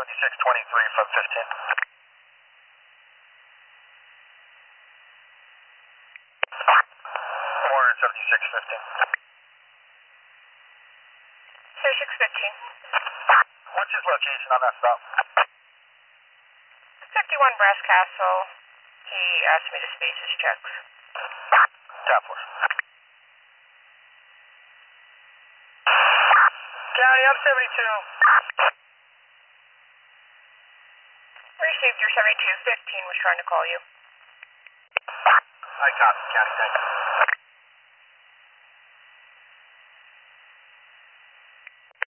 7623 from 15. Warren 7615. 7615. What's his location on that stop? 51 Brass Castle. He asked me to space his checks. Task Force. County, I'm 72. Received your 7215 was trying to call you. I copy, County, thank you.